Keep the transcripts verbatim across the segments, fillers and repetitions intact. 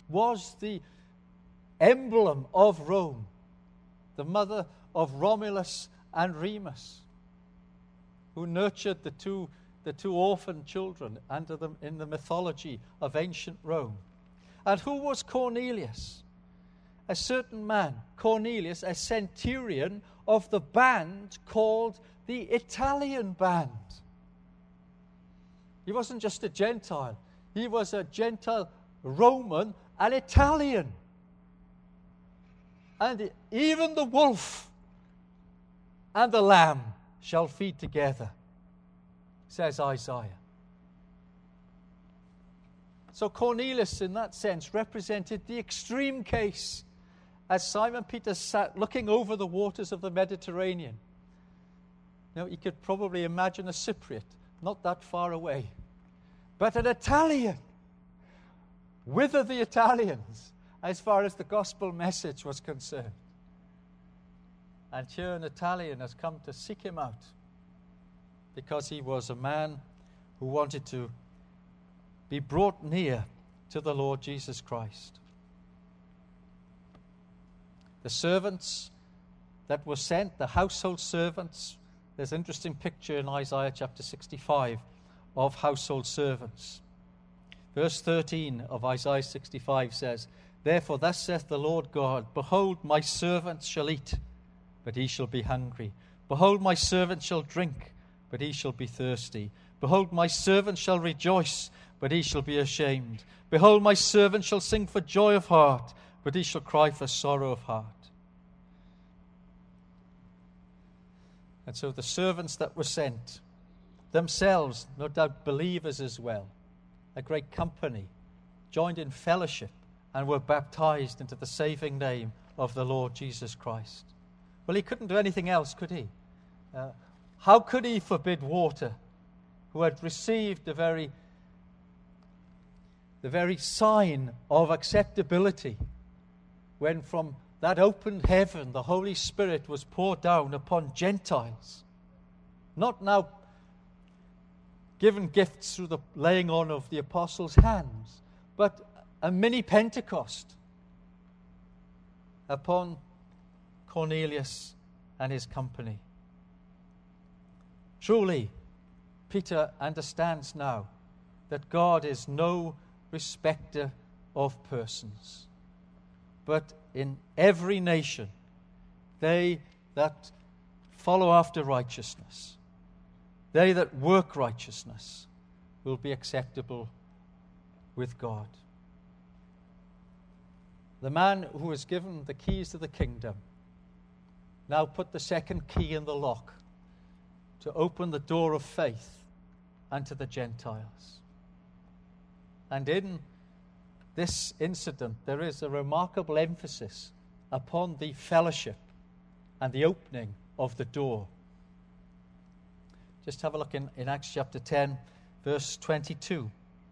was the emblem of Rome, the mother of Romulus and Remus, who nurtured the two, the two orphan children under them in the mythology of ancient Rome. And who was Cornelius? A certain man, Cornelius, a centurion of the band called the Italian band. He wasn't just a Gentile. He was a Gentile, Roman, and Italian. And even the wolf and the lamb shall feed together, says Isaiah. So Cornelius, in that sense, represented the extreme case as Simon Peter sat looking over the waters of the Mediterranean. Now, you could probably imagine a Cypriot, not that far away, but an Italian. Whither the Italians, as far as the gospel message was concerned. And here an Italian has come to seek him out because he was a man who wanted to be brought near to the Lord Jesus Christ. The servants that were sent, the household servants, there's an interesting picture in Isaiah chapter sixty-five of household servants. Verse thirteen of Isaiah sixty-five says, "Therefore thus saith the Lord God, Behold, my servant shall eat, but he shall be hungry. Behold, my servant shall drink, but he shall be thirsty. Behold, my servant shall rejoice, but he shall be ashamed. Behold, my servant shall sing for joy of heart, but he shall cry for sorrow of heart." And so the servants that were sent, themselves, no doubt believers as well, a great company, joined in fellowship and were baptized into the saving name of the Lord Jesus Christ. Well, he couldn't do anything else, could he? Uh, how could he forbid water, who had received the very, the very sign of acceptability when from that opened heaven the Holy Spirit was poured down upon Gentiles, not now given gifts through the laying on of the apostles' hands, but a mini Pentecost upon Cornelius and his company. Truly, Peter understands now that God is no respecter of persons, but in every nation, they that follow after righteousness, they that work righteousness, will be acceptable with God. The man who was given the keys to the kingdom now put the second key in the lock to open the door of faith unto the Gentiles. And in this incident, there is a remarkable emphasis upon the fellowship and the opening of the door. Just have a look in, in Acts chapter ten, verse twenty-two.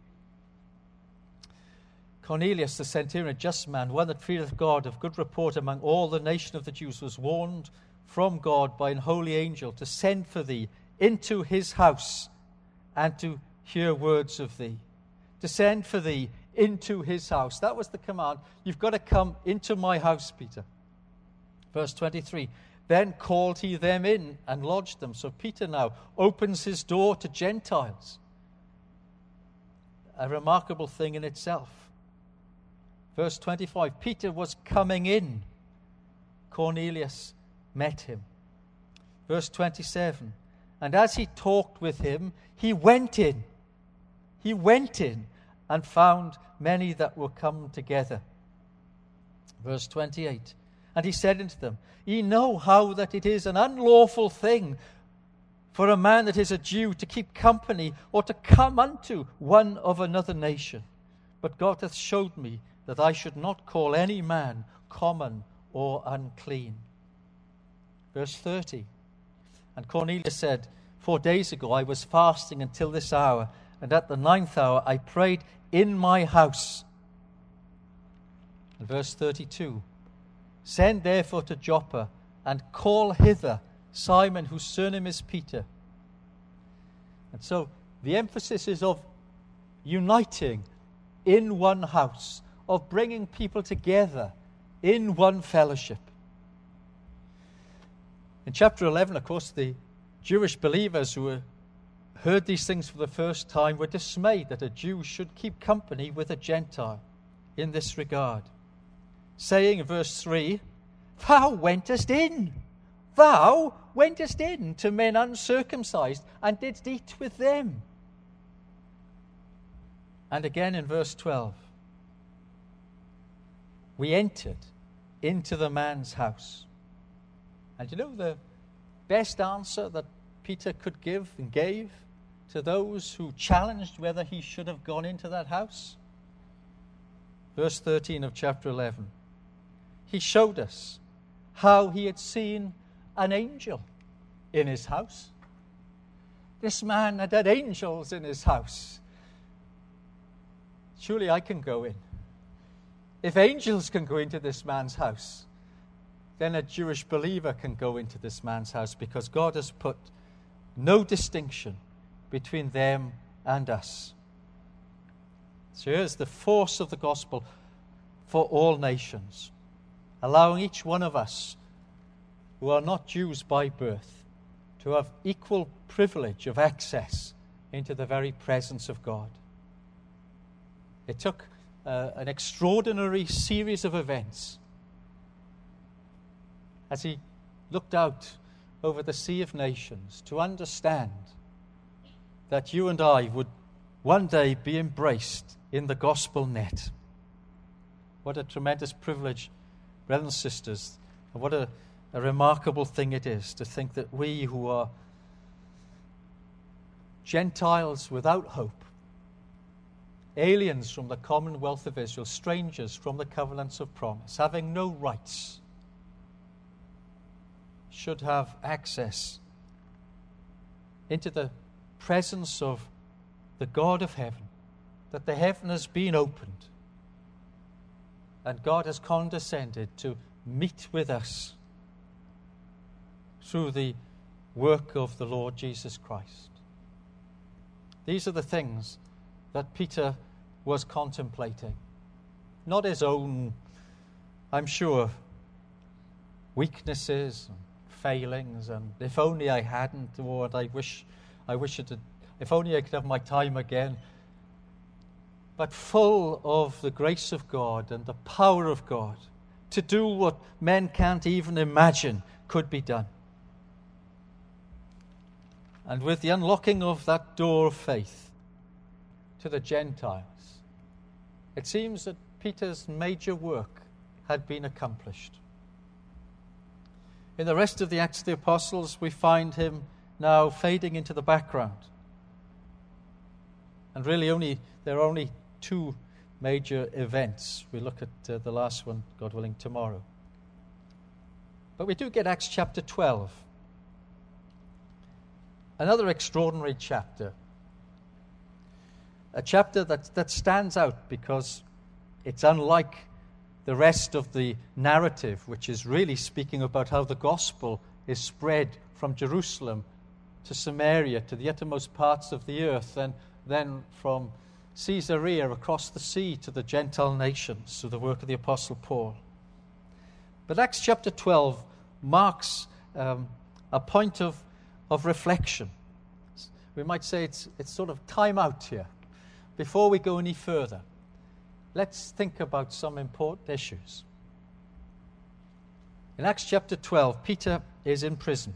Cornelius, the centurion, a just man, one that feareth God, of good report among all the nation of the Jews, was warned from God by an holy angel to send for thee into his house and to hear words of thee. To send for thee into his house. That was the command. You've got to come into my house, Peter. Verse twenty-three. Then called he them in and lodged them. So Peter now opens his door to Gentiles. A remarkable thing in itself. Verse twenty-five. Peter was coming in. Cornelius met him. Verse twenty-seven. And as he talked with him, he went in. He went in and found many that were come together. Verse twenty-eight. And he said unto them, Ye know how that it is an unlawful thing for a man that is a Jew to keep company or to come unto one of another nation. But God hath showed me that I should not call any man common or unclean. Verse thirty. And Cornelius said, Four days ago I was fasting until this hour, and at the ninth hour I prayed in my house. And verse thirty-two. Send therefore to Joppa, and call hither Simon, whose surname is Peter. And so the emphasis is of uniting in one house, of bringing people together in one fellowship. In chapter eleven, of course, the Jewish believers who were, heard these things for the first time were dismayed that a Jew should keep company with a Gentile in this regard, saying in verse three, "Thou wentest in, thou wentest in to men uncircumcised, and didst eat with them." And again in verse twelve, "We entered into the man's house." And you know the best answer that Peter could give and gave to those who challenged whether he should have gone into that house? Verse thirteen of chapter eleven. He showed us how he had seen an angel in his house. This man had had angels in his house. Surely I can go in. If angels can go into this man's house, then a Jewish believer can go into this man's house, because God has put no distinction between them and us. So here's the force of the gospel for all nations, allowing each one of us who are not Jews by birth to have equal privilege of access into the very presence of God. It took uh, an extraordinary series of events as he looked out over the sea of nations to understand that you and I would one day be embraced in the gospel net. What a tremendous privilege, brothers and sisters, and what a, a remarkable thing it is to think that we who are Gentiles without hope, aliens from the commonwealth of Israel, strangers from the covenants of promise, having no rights, should have access into the presence of the God of heaven, that the heaven has been opened and God has condescended to meet with us through the work of the Lord Jesus Christ. These are the things that Peter was contemplating. Not his own, I'm sure, weaknesses and failings, and if only I hadn't, or I wish I wish it had, if only I could have my time again. But full of the grace of God and the power of God to do what men can't even imagine could be done. And with the unlocking of that door of faith to the Gentiles, it seems that Peter's major work had been accomplished. In the rest of the Acts of the Apostles, we find him now fading into the background. And really only there are only two major events. We look at uh, the last one, God willing, tomorrow. But we do get Acts chapter twelve. Another extraordinary chapter. A chapter that, that stands out because it's unlike the rest of the narrative, which is really speaking about how the gospel is spread from Jerusalem to Samaria, to the uttermost parts of the earth, and then from Caesarea across the sea to the Gentile nations through the work of the Apostle Paul. But Acts chapter twelve marks um, a point of, of reflection. We might say it's, it's sort of time out here. Before we go any further, let's think about some important issues. In Acts chapter twelve, Peter is in prison.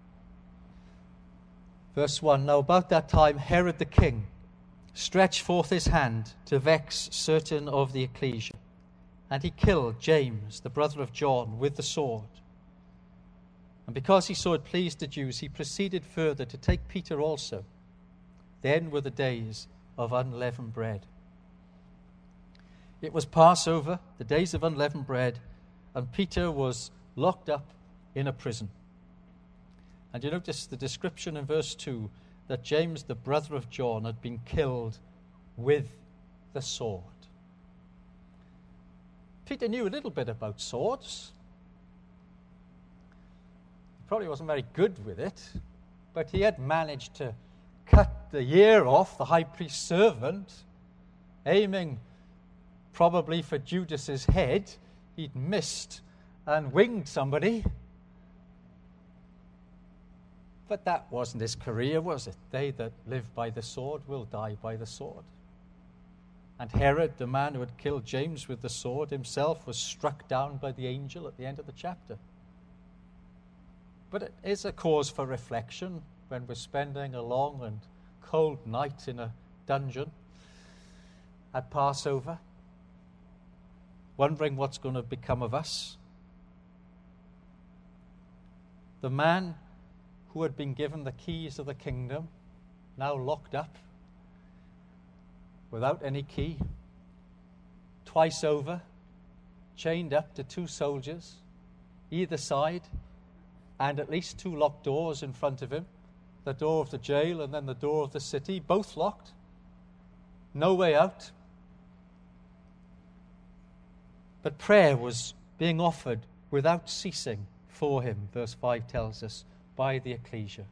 Verse one, now about that time Herod the king stretched forth his hand to vex certain of the ecclesia, and he killed James, the brother of John, with the sword. And because he saw it pleased the Jews, he proceeded further to take Peter also. Then were the days of unleavened bread. It was Passover, the days of unleavened bread, and Peter was locked up in a prison. And you notice the description in verse two that James, the brother of John, had been killed with the sword. Peter knew a little bit about swords. He probably wasn't very good with it, but he had managed to cut the ear off the high priest's servant, aiming probably for Judas's head, he'd missed and winged somebody. But that wasn't his career, was it? They that live by the sword will die by the sword. And Herod, the man who had killed James with the sword himself, was struck down by the angel at the end of the chapter. But it is a cause for reflection when we're spending a long and cold night in a dungeon at Passover, wondering what's going to become of us. The man who had been given the keys of the kingdom, now locked up, without any key, twice over, chained up to two soldiers, either side, and at least two locked doors in front of him, the door of the jail and then the door of the city, both locked, no way out. But prayer was being offered without ceasing for him, verse five tells us, by the ecclesia.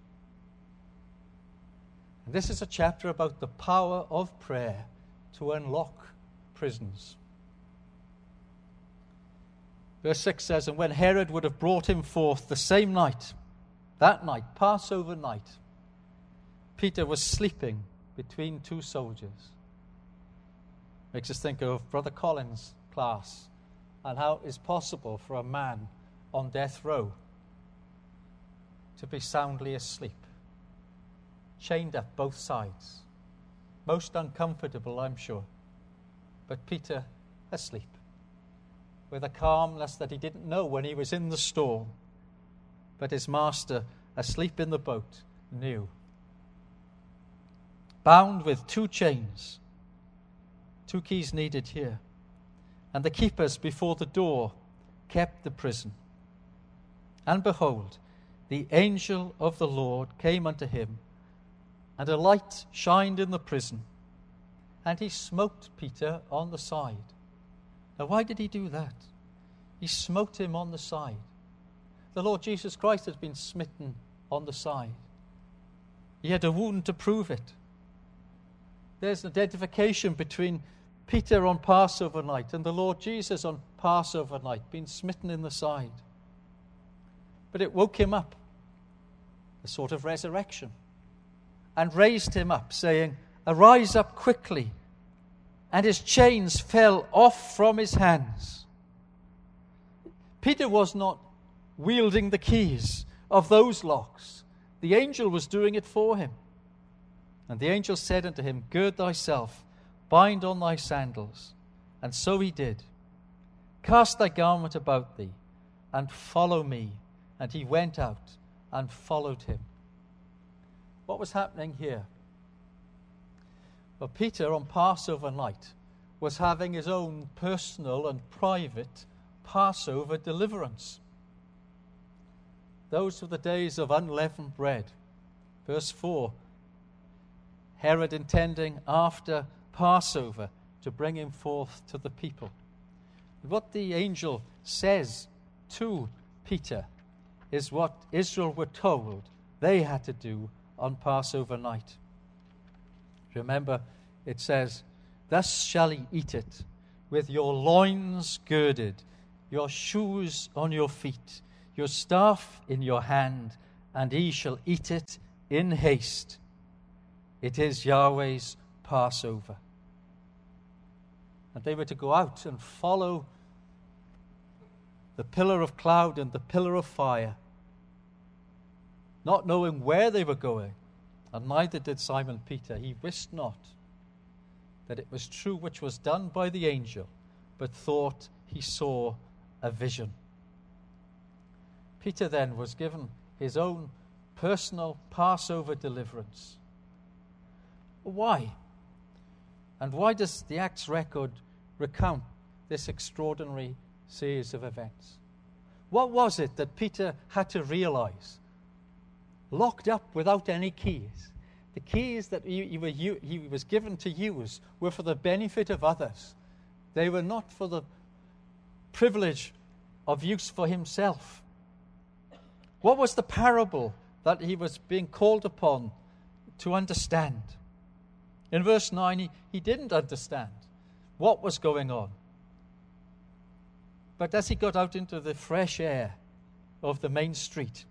And this is a chapter about the power of prayer to unlock prisons. Verse six says, and when Herod would have brought him forth the same night, that night, Passover night, Peter was sleeping between two soldiers. Makes us think of Brother Collins' class and how it's possible for a man on death row to be soundly asleep, chained up both sides. Most uncomfortable, I'm sure. But Peter asleep, with a calmness that he didn't know when he was in the storm. But his master, asleep in the boat, knew. Bound with two chains, two keys needed here, and the keepers before the door kept the prison. And behold, the angel of the Lord came unto him, and a light shined in the prison, and he smote Peter on the side. Now, why did he do that? He smote him on the side. The Lord Jesus Christ had been smitten on the side. He had a wound to prove it. There's an identification between Peter on Passover night and the Lord Jesus on Passover night, being smitten in the side. But it woke him up, a sort of resurrection, and raised him up, saying, arise up quickly. And his chains fell off from his hands. Peter was not wielding the keys of those locks. The angel was doing it for him. And the angel said unto him, gird thyself, bind on thy sandals. And so he did. Cast thy garment about thee, and follow me. And he went out and followed him. What was happening here? Well, Peter on Passover night was having his own personal and private Passover deliverance. Those were the days of unleavened bread. Verse four, Herod intending after Passover to bring him forth to the people. What the angel says to Peter is what Israel were told they had to do on Passover night. Remember, it says, thus shall ye eat it, with your loins girded, your shoes on your feet, your staff in your hand, and ye shall eat it in haste. It is Yahweh's Passover. And they were to go out and follow the pillar of cloud and the pillar of fire, not knowing where they were going, and neither did Simon Peter. He wist not that it was true which was done by the angel, but thought he saw a vision. Peter then was given his own personal Passover deliverance. Why? And why does the Acts record recount this extraordinary series of events? What was it that Peter had to realize? Locked up without any keys. The keys that he, he, were, he was given to use were for the benefit of others. They were not for the privilege of use for himself. What was the parable that he was being called upon to understand? In verse nine, he, he didn't understand. what was going on. But as he got out into the fresh air of the main street,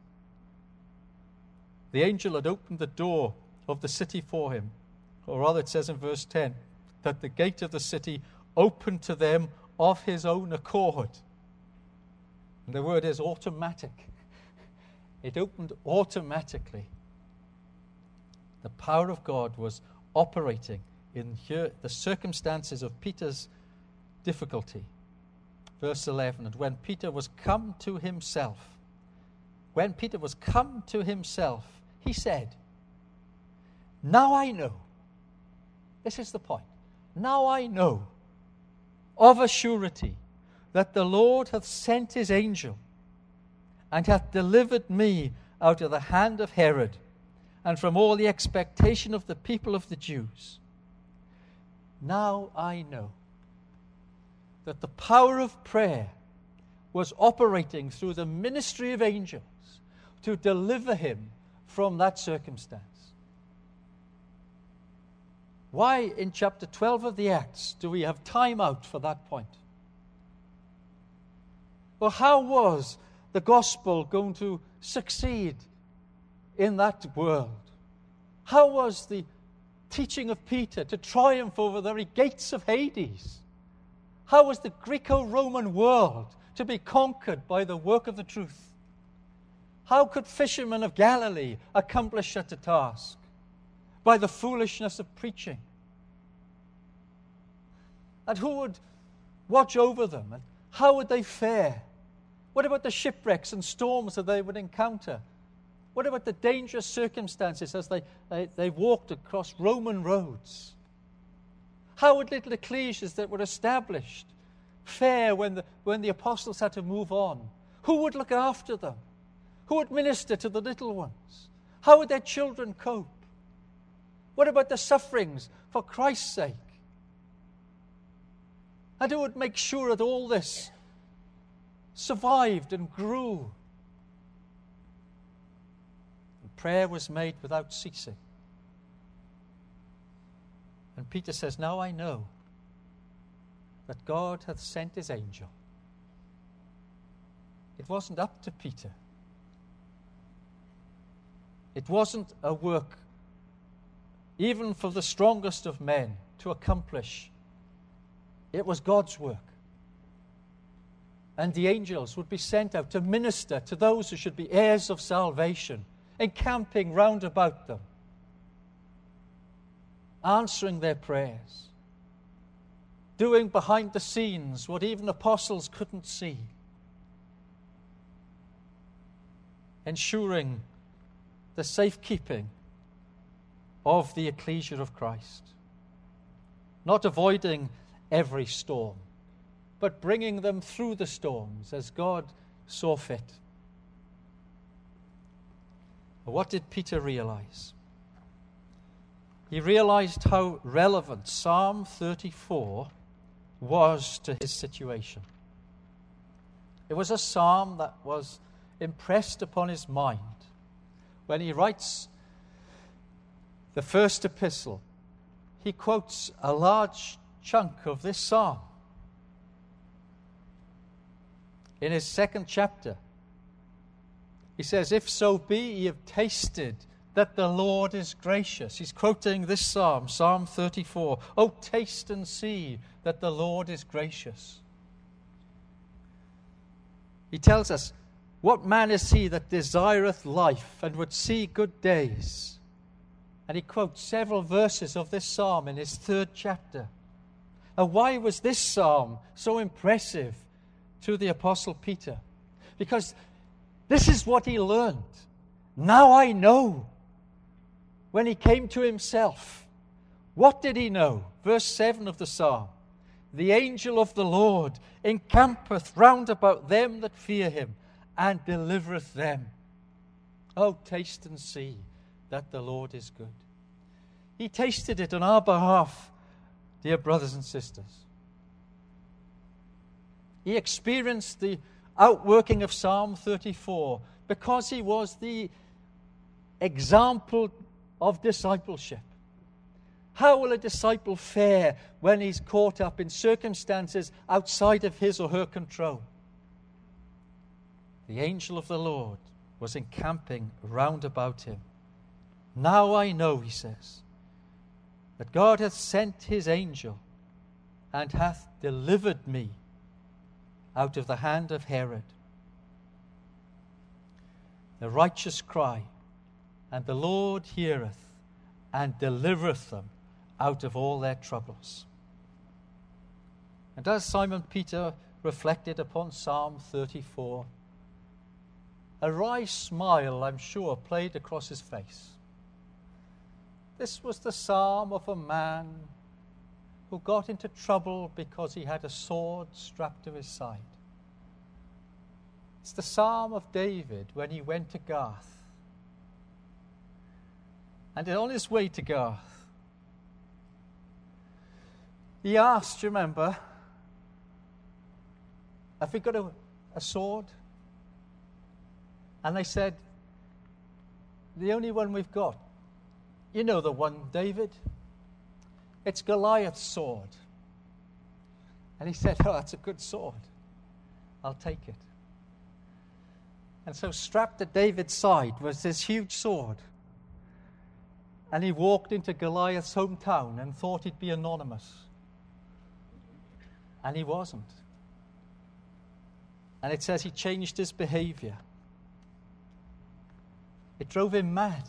the angel had opened the door of the city for him. Or rather, it says in verse ten, that the gate of the city opened to them of his own accord. And the word is automatic. It opened automatically. The power of God was operating in here, the circumstances of Peter's difficulty. Verse eleven, and when Peter was come to himself, when Peter was come to himself, he said, now I know. This is the point. Now I know of a surety that the Lord hath sent his angel and hath delivered me out of the hand of Herod and from all the expectation of the people of the Jews. Now I know that the power of prayer was operating through the ministry of angels to deliver him from that circumstance. Why in chapter twelve of the Acts do we have time out for that point? Well, how was the gospel going to succeed in that world? How was the teaching of Peter to triumph over the very gates of Hades? How was the Greco-Roman world to be conquered by the work of the truth? How could fishermen of Galilee accomplish such a task? By the foolishness of preaching. And who would watch over them? And how would they fare? What about the shipwrecks and storms that they would encounter? What about the dangerous circumstances as they, they, they walked across Roman roads? How would little ecclesias that were established fare when the, when the apostles had to move on? Who would look after them? Who would minister to the little ones? How would their children cope? What about the sufferings for Christ's sake? And who would make sure that all this survived and grew? And prayer was made without ceasing. And Peter says, now I know that God hath sent his angel. It wasn't up to Peter. It wasn't a work, even for the strongest of men, to accomplish. It was God's work. And the angels would be sent out to minister to those who should be heirs of salvation, encamping round about them, answering their prayers, doing behind the scenes what even apostles couldn't see, ensuring the safekeeping of the ecclesia of Christ, not avoiding every storm, but bringing them through the storms as God saw fit. What did Peter realize? He realized how relevant Psalm thirty-four was to his situation. It was a psalm that was impressed upon his mind when he writes the first epistle. He quotes a large chunk of this psalm. In his second chapter, he says, if so be ye have tasted that the Lord is gracious. He's quoting this psalm, Psalm thirty-four. Oh, taste and see that the Lord is gracious. He tells us, what man is he that desireth life and would see good days? And he quotes several verses of this psalm in his third chapter. And why was this psalm so impressive to the Apostle Peter? Because this is what he learned. Now I know. When he came to himself, what did he know? Verse seven of the psalm. The angel of the Lord encampeth round about them that fear him, and delivereth them. Oh, taste and see that the Lord is good. He tasted it on our behalf, dear brothers and sisters. He experienced the outworking of Psalm thirty-four because he was the example of discipleship. How will a disciple fare when he's caught up in circumstances outside of his or her control? The angel of the Lord was encamping round about him. Now I know, he says, that God hath sent his angel and hath delivered me out of the hand of Herod. The righteous cry, and the Lord heareth and delivereth them out of all their troubles. And as Simon Peter reflected upon Psalm thirty-four, a wry smile, I'm sure, played across his face. This was the psalm of a man who got into trouble because he had a sword strapped to his side. It's the psalm of David when he went to Gath. And on his way to Gath, he asked, you remember, have we got a, a sword? And they said, the only one we've got, you know the one, David, it's Goliath's sword. And he said, oh, that's a good sword. I'll take it. And so strapped at David's side was this huge sword. And he walked into Goliath's hometown and thought he'd be anonymous. And he wasn't. And it says he changed his behavior. It drove him mad.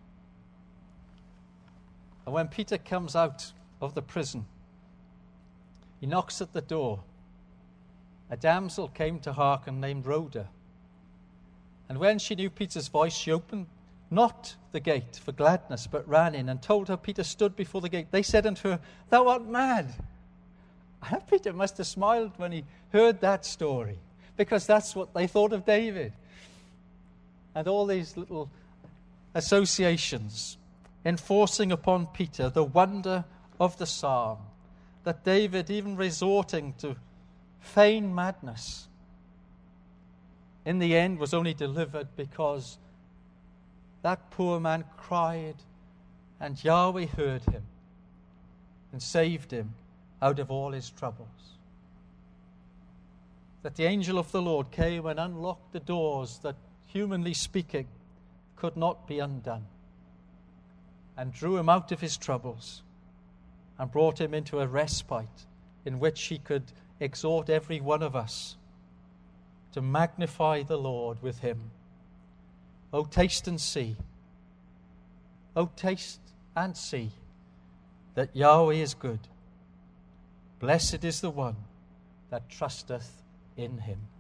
And when Peter comes out of the prison, he knocks at the door. A damsel came to hearken named Rhoda. And when she knew Peter's voice, she opened not the gate for gladness, but ran in and told her Peter stood before the gate. They said unto her, thou art mad. And Peter must have smiled when he heard that story, because that's what they thought of David. And all these little associations enforcing upon Peter the wonder of the psalm, that David, even resorting to feign madness, in the end was only delivered because that poor man cried and Yahweh heard him and saved him out of all his troubles. That the angel of the Lord came and unlocked the doors that, humanly speaking, could not be undone, and drew him out of his troubles and brought him into a respite in which he could exhort every one of us to magnify the Lord with him. Oh, taste and see. Oh, taste and see that Yahweh is good. Blessed is the one that trusteth in him.